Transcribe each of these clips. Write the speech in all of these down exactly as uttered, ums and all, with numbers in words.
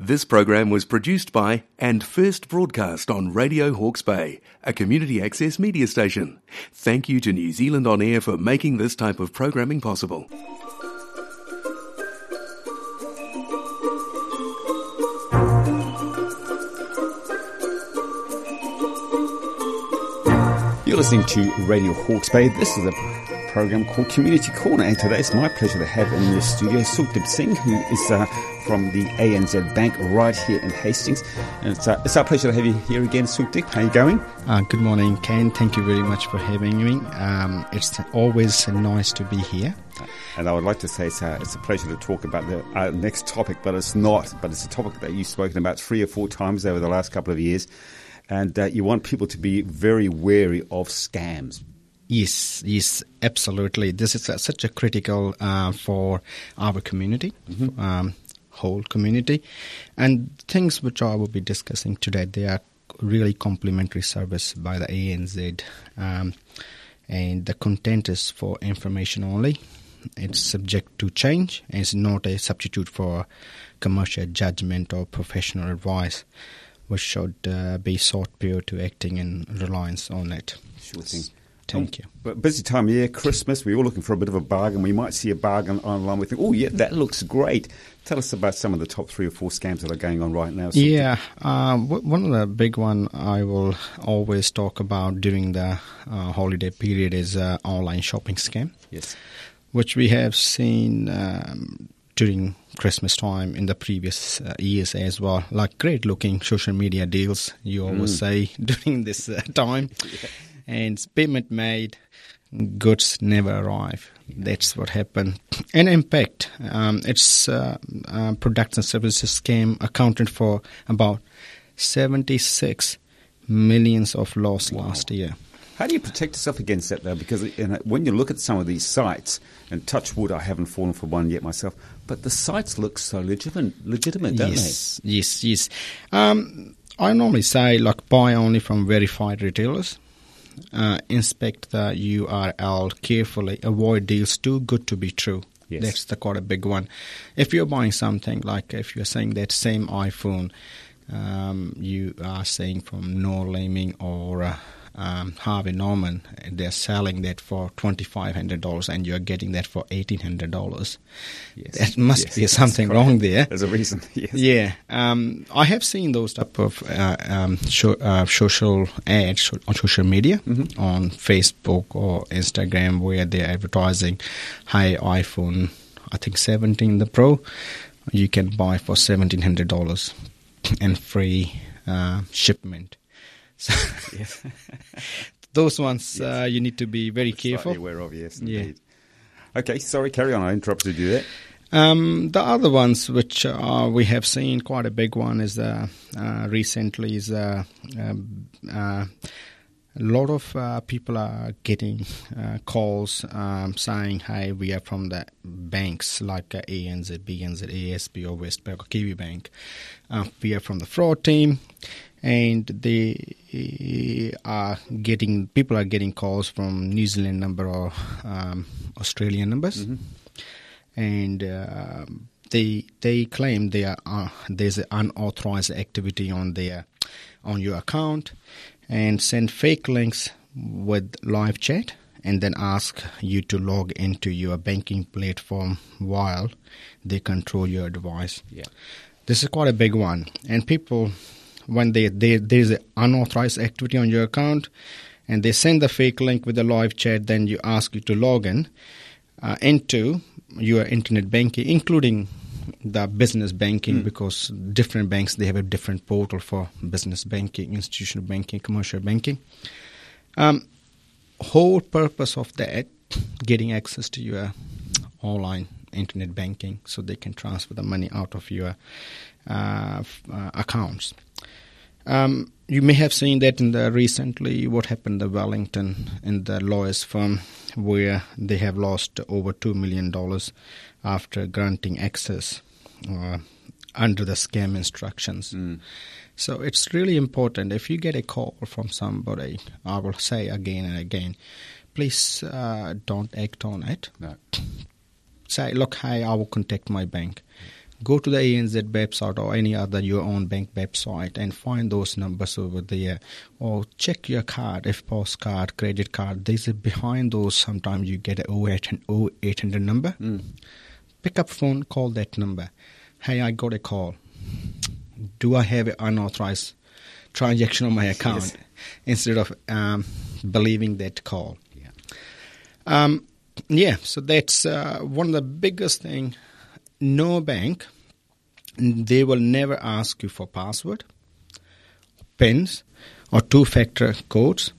This program was produced by and first broadcast on Radio Hawke's Bay, a community access media station. Thank you to New Zealand On Air for making this type of programming possible. You're listening to Radio Hawke's Bay. This is a program called Community Corner, and today it's my pleasure to have in the studio Sukhdeep Singh, who is uh, from the A N Z Bank right here in Hastings. And it's, uh, it's our pleasure to have you here again, Sukhdeep. How are you going? Uh, good morning, Ken. Thank you very much for having me. Um, it's always nice to be here. And I would like to say it's a, it's a pleasure to talk about the uh, next topic, but it's not. But it's a topic that you've spoken about three or four times over the last couple of years. And uh, you want people to be very wary of scams. Yes, yes, absolutely. This is a, such a critical uh, for our community, mm-hmm. um, whole community. And things which I will be discussing today, they are really complimentary service by the A N Z. Um, and the content is for information only. It's subject to change, and it's not a substitute for commercial judgment or professional advice, which should uh, be sought prior to acting in reliance on it. Sure thing. Thank you. But busy time of year, Christmas, we're all looking for a bit of a bargain. We might see a bargain online. We think, oh, yeah, that looks great. Tell us about some of the top three or four scams that are going on right now. Yeah, uh, one of the big one I will always talk about during the uh, holiday period is uh, online shopping scam. Yes. Which we have seen um, during Christmas time in the previous uh, years as well. Like great looking social media deals, you always mm. say during this uh, time. Yeah. And payment made, goods never arrive. That's what happened. And in fact, um, its uh, uh, products and services scam accounted for about seventy-six millions of loss wow. last year. How do you protect yourself against that, though? Because you know, when you look at some of these sites, and touch wood, I haven't fallen for one yet myself, but the sites look so legitimate, legitimate don't yes, they? Yes, yes, yes. Um, I normally say, like, buy only from verified retailers. Uh, inspect the U R L carefully. Avoid deals too good to be true. Yes. That's the quite a big one. If you're buying something, like if you're saying that same iPhone, um, you are saying from Noel Leeming or uh, um, Harvey Norman, they're selling that for twenty-five hundred dollars and you're getting that for eighteen hundred dollars. Yes. That must yes, be something wrong there. There's a reason. Yes. Yeah. Um, I have seen those type of uh, um, show, uh, social ads on social media, mm-hmm. on Facebook or Instagram, where they're advertising, hey, iPhone, I think seventeen, the Pro, you can buy for seventeen hundred dollars and free uh, shipment. So yes. Those ones yes. uh, you need to be very That's careful. Aware of, yes, indeed. Yeah. Okay, sorry, carry on. I interrupted you there. Um, the other ones which uh, we have seen, quite a big one, is uh, uh, recently is uh, uh, uh, a lot of uh, people are getting uh, calls um, saying, hey, we are from the banks like uh, A N Z, B N Z, A S B or Westpac or Kiwi Bank. Uh, we are from the fraud team. And they are getting, people are getting calls from New Zealand number or um, Australian numbers. Mm-hmm. And uh, they they claim they are, uh, there's an unauthorized activity on their on your account and send fake links with live chat and then ask you to log into your banking platform while they control your device. Yeah. This is quite a big one. And people... When they, they there's an unauthorized activity on your account and they send the fake link with the live chat, then you ask you to log in uh, into your internet banking, including the business banking, mm. because different banks, they have a different portal for business banking, institutional banking, commercial banking. Um, whole purpose of that, getting access to your online internet banking so they can transfer the money out of your uh, uh, accounts. Um, you may have seen that in the recently what happened in Wellington in the lawyers firm where they have lost over two million dollars after granting access uh, under the scam instructions. Mm. So it's really important. If you get a call from somebody, I will say again and again, please uh, don't act on it. No. Say, look, hey, I will contact my bank. go to the A N Z website or any other your own bank website and find those numbers over there, or check your card, if postcard, credit card. There's a, behind those sometimes you get a oh eight hundred number. Mm. Pick up phone, call that number. Hey, I got a call. Do I have an unauthorized transaction on my account? Yes. Instead of um, believing that call. Yeah. Um, yeah, so that's uh, one of the biggest thing. No bank, they will never ask you for password, pins, or two-factor codes,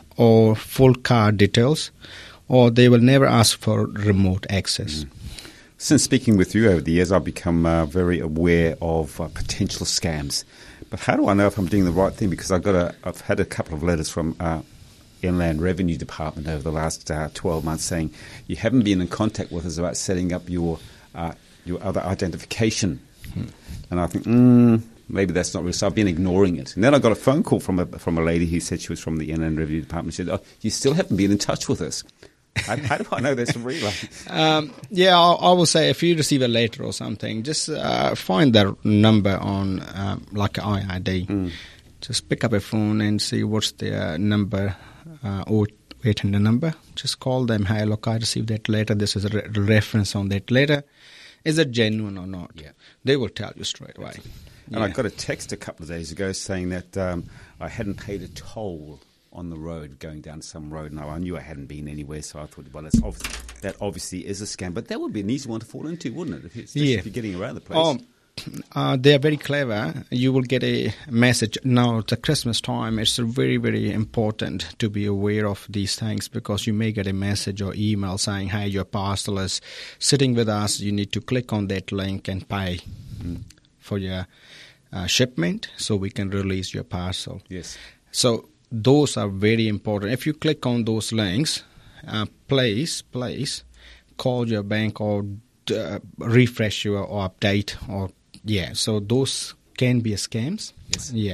or full card details, or they will never ask for remote access. Mm. Since speaking with you over the years, I've become uh, very aware of uh, potential scams. But how do I know if I'm doing the right thing? Because I've got a, I've had a couple of letters from uh, Inland Revenue Department over the last uh, twelve months saying you haven't been in contact with us about setting up your uh, your other identification. Hmm. And I think, mm, maybe that's not real. So I've been ignoring it. And then I got a phone call from a from a lady who said she was from the Inland Revenue Department. She said, oh, you still haven't been in touch with us. How, how do I know that's real? Um, yeah, I, I will say if you receive a letter or something, just uh, find that number on um, like an I I D. Mm. Just pick up a phone and see what's their number, uh, or eight hundred number. Just call them. Hey, look, I received that letter. This is a re- reference on that letter. Is it genuine or not? Yeah. They will tell you straight away. And yeah. I got a text a couple of days ago saying that um, I hadn't paid a toll on the road, going down some road. Now, I knew I hadn't been anywhere, so I thought, well, it's obviously, that obviously is a scam. But that would be an easy one to fall into, wouldn't it? If, yeah. if you're getting around the place. Oh, uh, they are very clever. You will get a message. Now, it's Christmas time. It's very, very important to be aware of these things, because you may get a message or email saying, hey, your parcel is sitting with us. You need to click on that link and pay mm. for your uh, shipment so we can release your parcel. Yes. So those are very important. If you click on those links, uh, please, please call your bank or uh, refresh your or update or yeah. So those can be scams. Yes. Yeah.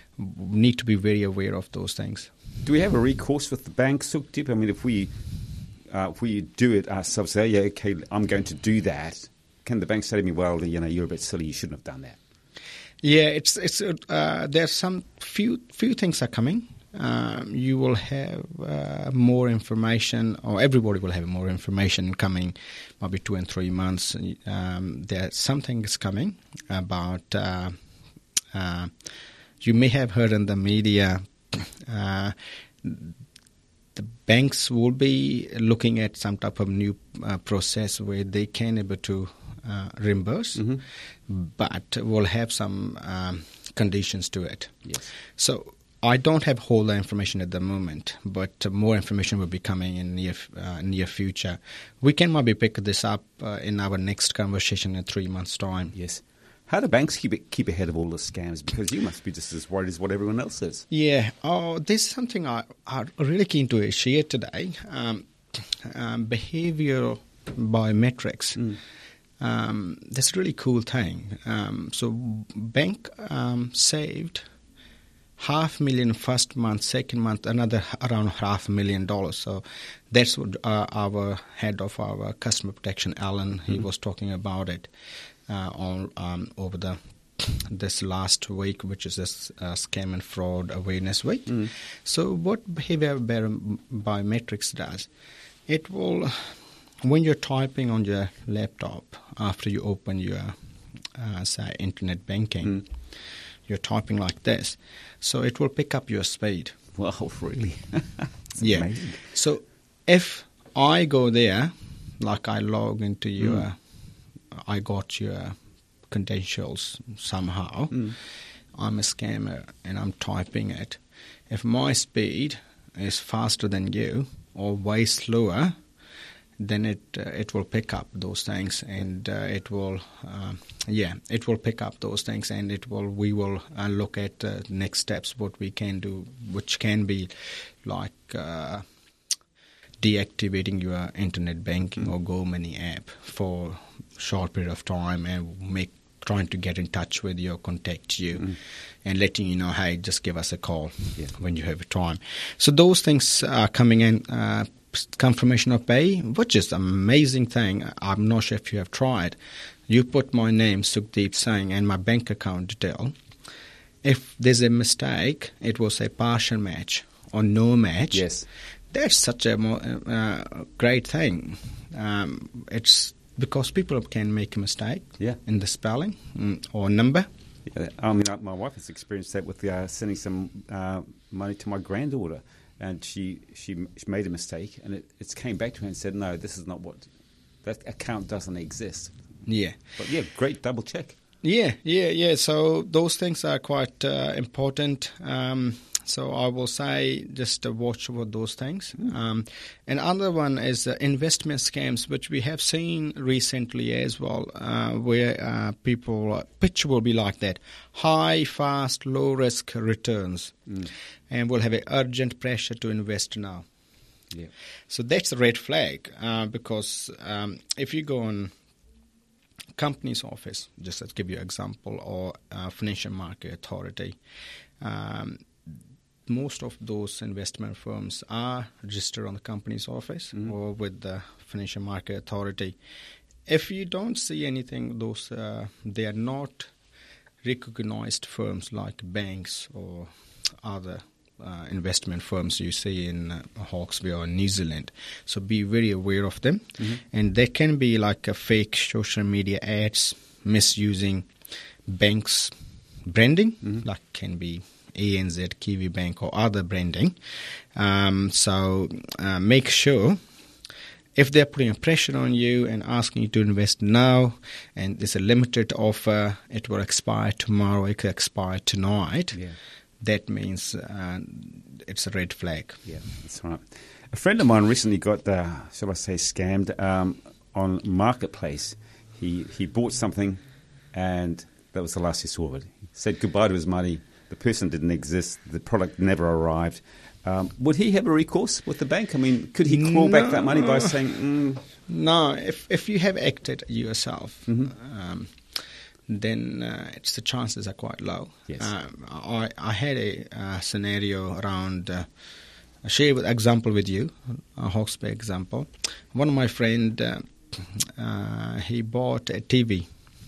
We need to be very aware of those things. Do we have a recourse with the bank, Suktip? I mean, if we uh, if we do it ourselves, say, yeah, okay, I'm going to do that. Can the bank say to me, well, you know, you're a bit silly. You shouldn't have done that. Yeah, it's it's uh, there's some few few things are coming. Um, you will have uh, more information, or everybody will have more information coming, maybe two and three months. Um, there's something is coming about. Uh, uh, you may have heard in the media. Uh, the banks will be looking at some type of new uh, process where they can able to uh, reimburse, mm-hmm. but will have some um, conditions to it. Yes. So I don't have all the information at the moment, but uh, more information will be coming in near uh, near future. We can maybe pick this up uh, in our next conversation in three months' time. Yes. How do banks keep it, keep ahead of all the scams? Because you must be just as worried as what everyone else is. Yeah. Oh, this is something I, I'm really keen to share today. Um, um, behavioral biometrics. Mm. Um, that's a really cool thing. Um, so bank um, saved half million first month, second month, another around half a million dollars. So that's what uh, our head of our customer protection, Alan, he mm-hmm. was talking about it uh, on um, over the this last week, which is this uh, scam and fraud awareness week. Mm. So what behavior biometrics does, it will, when you're typing on your laptop after you open your uh, say internet banking, mm. you're typing like this. So it will pick up your speed. Wow, really? Yeah. Amazing. So if I go there, like I log into your, mm. I got your credentials somehow, mm. I'm a scammer and I'm typing it. If my speed is faster than you or way slower, then it uh, it will pick up those things, and uh, it will uh, yeah it will pick up those things, and it will we will uh, look at uh, next steps what we can do, which can be like uh, deactivating your internet banking mm. or GoMoney app for a short period of time, and make trying to get in touch with you, contact you, mm. and letting you know, hey, just give us a call yeah. when you have time. So those things are coming in. Uh, Confirmation of pay, which is an amazing thing. I'm not sure if you have tried. You put my name, Sukhdeep Singh, and my bank account detail. If there's a mistake, it will say partial match or no match. Yes. That's such a mo- uh, great thing. Um, it's because people can make a mistake Yeah. in the spelling mm, or number. Yeah, I mean, uh, my wife has experienced that with uh, sending some uh, money to my granddaughter, and she, she she made a mistake, and it, it came back to her and said, no, this is not what, that account doesn't exist. Yeah. But yeah, great double check. Yeah, yeah, yeah. So those things are quite uh, important. Um, so I will say just uh, watch for those things. Mm. Um, and other one is uh, investment scams, which we have seen recently as well, uh, where uh, people uh, pitch will be like that: high, fast, low risk returns, Mm. and we'll have an urgent pressure to invest now. Yeah. So that's a red flag uh, because um, if you go on company's office, just to give you an example, or uh, financial market authority, um, most of those investment firms are registered on the company's office Mm. or with the financial market authority. If you don't see anything, those uh, they are not recognized firms like banks or other uh, investment firms you see in uh, Hawke's Bay or New Zealand. So be very aware of them. Mm-hmm. And they can be like a fake social media ads, misusing banks' branding, Mm-hmm. like can be A N Z, Kiwi Bank or other branding. Um, so uh, make sure if they're putting pressure on you and asking you to invest now, and there's a limited offer, it will expire tomorrow, it could expire tonight, Yeah. that means uh, it's a red flag. Yeah, that's right. A friend of mine recently got, uh, shall I say, scammed um, on Marketplace. He he bought something, and that was the last he saw of it. He said goodbye to his money. The person didn't exist. The product never arrived. Um, would he have a recourse with the bank? I mean, could he claw back that money by saying, mm, No, if if you have acted yourself, Mhm. um, then uh, it's the chances are quite low. Yes. Um, I I had a uh, scenario around. Uh, I share an example with you, a Hawke's Bay example. One of my friend, uh, uh, he bought a T V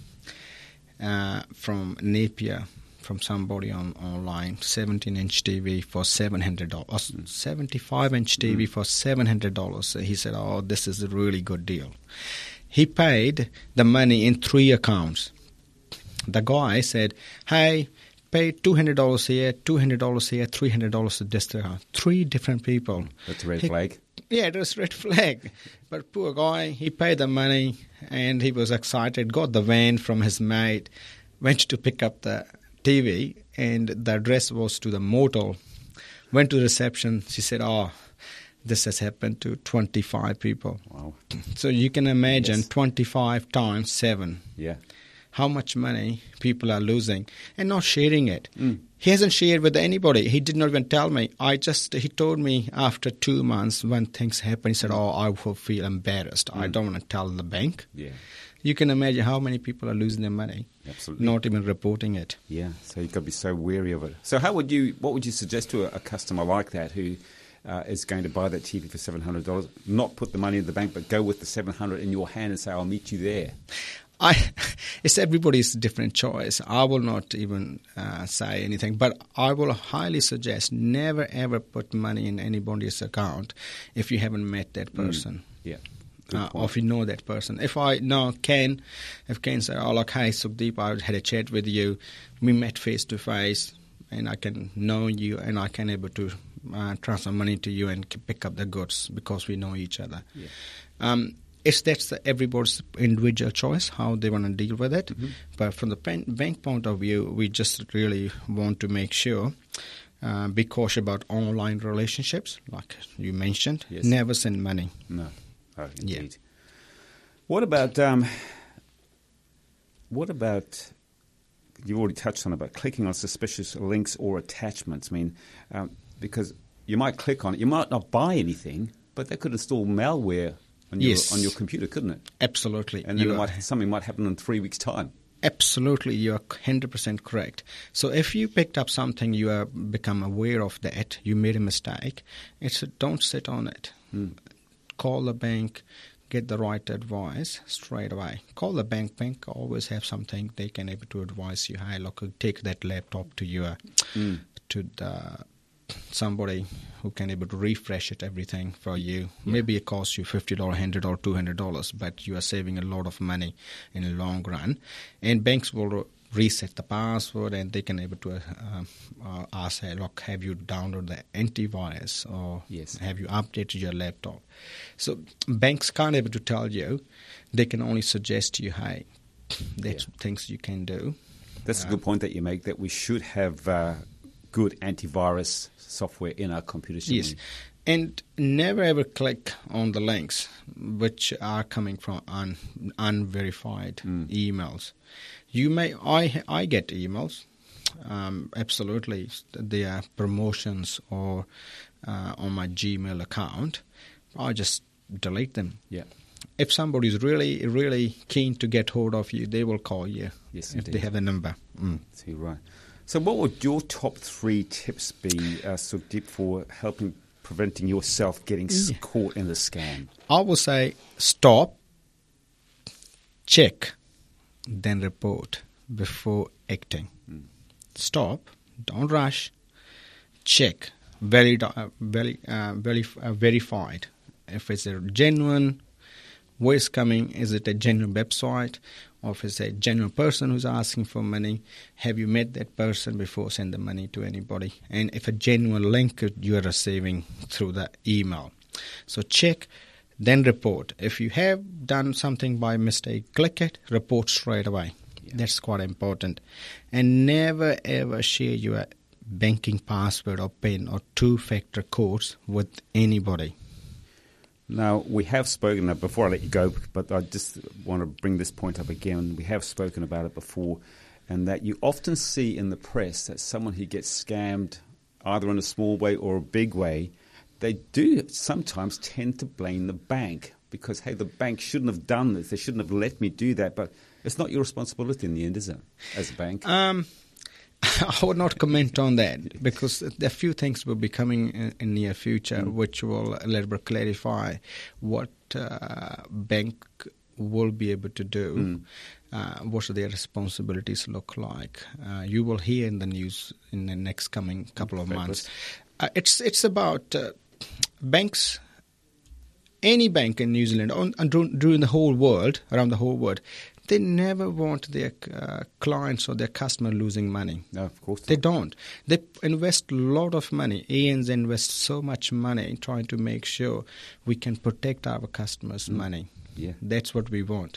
uh, from Napier, from somebody on online, seventeen inch T V for seven hundred dollars, Mm. seventy-five inch T V mm. for seven hundred dollars. He said, oh, this is a really good deal. He paid the money in three accounts. The guy said, hey, pay two hundred dollars here, two hundred dollars here, three hundred dollars to this account. Three different people. that's a red He- flag? Yeah, it was red flag. But poor guy, he paid the money and he was excited, got the van from his mate, went to pick up the T V, and the address was to the motel. Went to the reception. She said, oh, this has happened to twenty-five people. Wow. So you can imagine Yes. twenty-five times seven. Yeah. How much money people are losing and not sharing it. Mm. He hasn't shared with anybody. He did not even tell me. I just, he told me after two months when things happen, he said, oh, I will feel embarrassed. I Mm. don't want to tell the bank. Yeah. You can imagine how many people are losing their money, Absolutely. not even reporting it. Yeah, so you've got to be so wary of it. So how would you, what would you suggest to a, a customer like that who uh, is going to buy that T V for seven hundred dollars, not put the money in the bank, but go with the seven hundred dollars in your hand and say, I'll meet you there? I, it's everybody's different choice. I will not even uh, say anything, but I will highly suggest never ever put money in anybody's account if you haven't met that person. Mm. Yeah. Good Uh, point. or if you know that person. If I know Ken, if Ken said, oh, look, hey, Sukhdeep, I had a chat with you, we met face to face, and I can know you, and I can able to uh, transfer money to you and c- pick up the goods because we know each other. Yeah. Um, it's that's the, everybody's individual choice how they want to deal with it. Mhm. But from the pen, bank point of view, we just really want to make sure. Uh, be cautious about online relationships, like you mentioned. Yes. Never send money. No. Oh, Yeah. indeed. What about, um, what about, you've already touched on it, about clicking on suspicious links or attachments. I mean, um, because you might click on it, you might not buy anything, but that could install malware on your, Yes. on your computer, couldn't it? Absolutely. And then You it are- might, something might happen in three weeks' time. Absolutely, you are one hundred percent correct. So if you picked up something, you have become aware of that, you made a mistake, it's don't sit on it. Mm. Call the bank, get the right advice straight away. Call the bank. Bank always have something they can able to advise you. Hey, look, take that laptop to your mm. to the somebody who can able to refresh it, everything for you. Yeah. Maybe it costs you fifty dollars, one hundred dollars, two hundred dollars, but you are saving a lot of money in the long run. And banks will reset the password, and they can able to uh, uh, ask, hey, look, have you downloaded the antivirus, or yes. have you updated your laptop? So banks can't able to tell you. They can only suggest to you, hey, that's yeah. things you can do. That's uh, a good point that you make, that we should have uh, good antivirus software in our computers. Yes. And never ever click on the links which are coming from un, unverified mm. emails. You may, I, I get emails, um, absolutely. They are promotions or uh, on my Gmail account. I just delete them. Yeah. If somebody is really, really keen to get hold of you, they will call you. Yes, if indeed. they have a number. Mm. So you're right. So what would your top three tips be, uh, Sukhdeep, for helping preventing yourself getting yeah. caught in the scam? I would say stop, check, then report before acting. Mm. Stop, don't rush, check, very, uh, very, uh, very uh, verified. If it's a genuine, where it's coming, is it a genuine website, or if it's a genuine person who's asking for money, have you met that person before send the money to anybody? And if a genuine link you are receiving through the email. So check, then report. If you have done something by mistake, click it, report straight away. Yeah. That's quite important. And never ever share your banking password or PIN or two-factor codes with anybody. Now, we have spoken, uh, before I let you go, but I just want to bring this point up again. We have spoken about it before, and that you often see in the press that someone who gets scammed, either in a small way or a big way, they do sometimes tend to blame the bank because, hey, the bank shouldn't have done this. They shouldn't have let me do that. But it's not your responsibility in the end, is it, as a bank? Um, I would not comment on that because there are few things will be coming in, in near future mm. which will a little bit clarify what uh, bank will be able to do, mm. uh, what their responsibilities look like. Uh, you will hear in the news in the next coming couple of months. Uh, it's it's about uh, banks. Any bank in New Zealand, and during the whole world, around the whole world, they never want their uh, clients or their customer losing money. No, of course not. They don't. They invest a lot of money. A N Z invests so much money in trying to make sure we can protect our customers' mm. money. Yeah, that's what we want.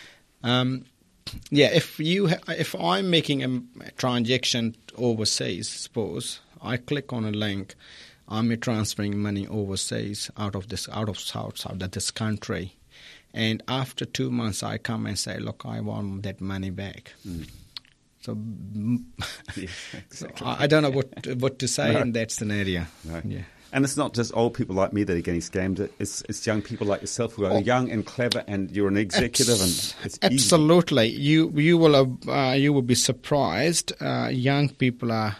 Um, yeah, if you ha- if I'm making a transaction overseas, suppose I click on a link, I'm transferring money overseas out of this out of South out of this country. And after two months, I come and say, look, I want that money back. Mm. So, yeah, exactly. so I, I don't know what what to say no. in that scenario. No. Yeah. And it's not just old people like me that are getting scammed. It's it's young people like yourself who are oh, young and clever, and you're an executive, abs- and it's absolutely. Easy. You you will uh, you will be surprised. Uh, young people are.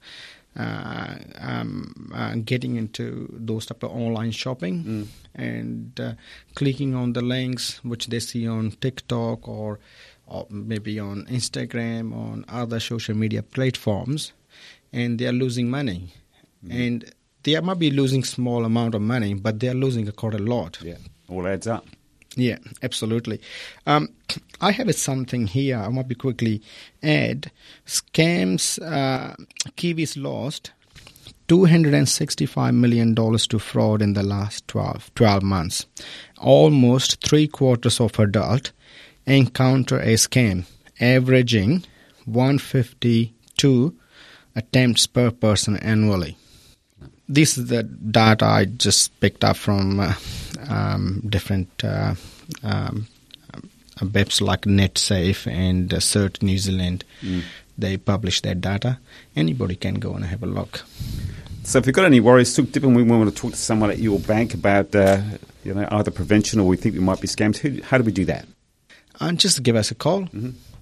Uh, um, uh, getting into those type of online shopping mm. and uh, clicking on the links which they see on TikTok or, or maybe on Instagram, on other social media platforms, and they are losing money. Mm. And they might be losing small amount of money, but they are losing quite a lot. Yeah, all adds up. Yeah, absolutely. Um, I have something here. I might be quickly add. Scams, uh, Kiwis lost two hundred sixty-five million dollars to fraud in the last twelve, twelve months. Almost three quarters of adults encounter a scam, averaging one hundred fifty-two attempts per person annually. This is the data I just picked up from uh, um, different uh, um, webs like NetSafe and uh, Cert New Zealand. Mm. They publish their data. Anybody can go and have a look. So if you've got any worries, Sukhdeep, and we want to talk to someone at your bank about uh, you know, either prevention or we think we might be scammed, who, how do we do that? And just give us a call. Mm-hmm.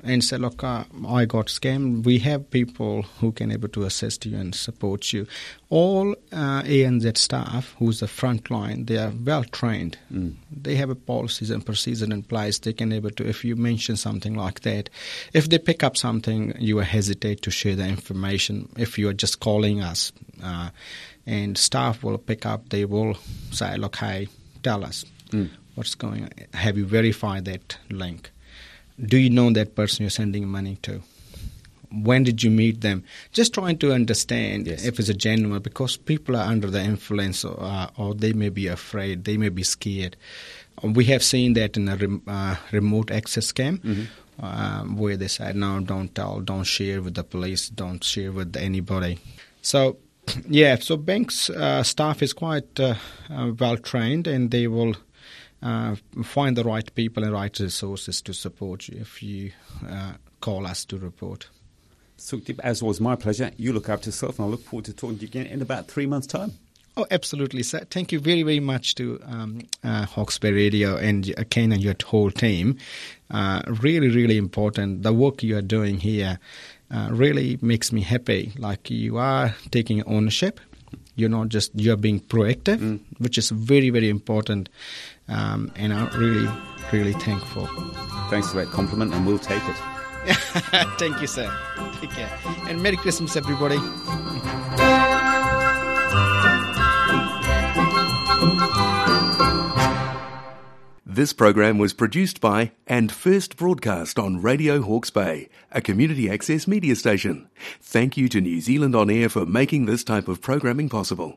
and say, look, uh, I got scammed. We have people who can able to assist you and support you. All uh, A N Z staff who's the front line, they are well trained. Mm. They have a policies and procedures in place. They can able to, if you mention something like that, if they pick up something, you hesitate to share the information. If you are just calling us, uh, and staff will pick up, they will say, look, hey, tell us mm. what's going on. Have you verified that link? Do you know that person you're sending money to? When did you meet them? Just trying to understand yes. if it's a genuine, because people are under the influence or, uh, or they may be afraid, they may be scared. We have seen that in a rem- uh, remote access scam mm-hmm. um, where they said, no, don't tell, don't share with the police, don't share with anybody. So, yeah, so banks uh, staff is quite uh, uh, well trained, and they will uh, find the right people and right resources to support you if you uh, call us to report. Sukhdeep, as was my pleasure. You look after yourself, and I look forward to talking to you again in about three months' time. Oh, absolutely, sir. Thank you very, very much to um, uh, Hawke's Bay Radio and uh, Ken and your whole team. Uh, really, really important. The work you are doing here uh, really makes me happy. Like, you are taking ownership. You're not just, you're being proactive, mm. which is very, very important. Um, and I'm really, really thankful. Thanks for that compliment, and we'll take it. Thank you, sir. Take care. And Merry Christmas, everybody. This program was produced by and first broadcast on Radio Hawke's Bay, a community access media station. Thank you to New Zealand On Air for making this type of programming possible.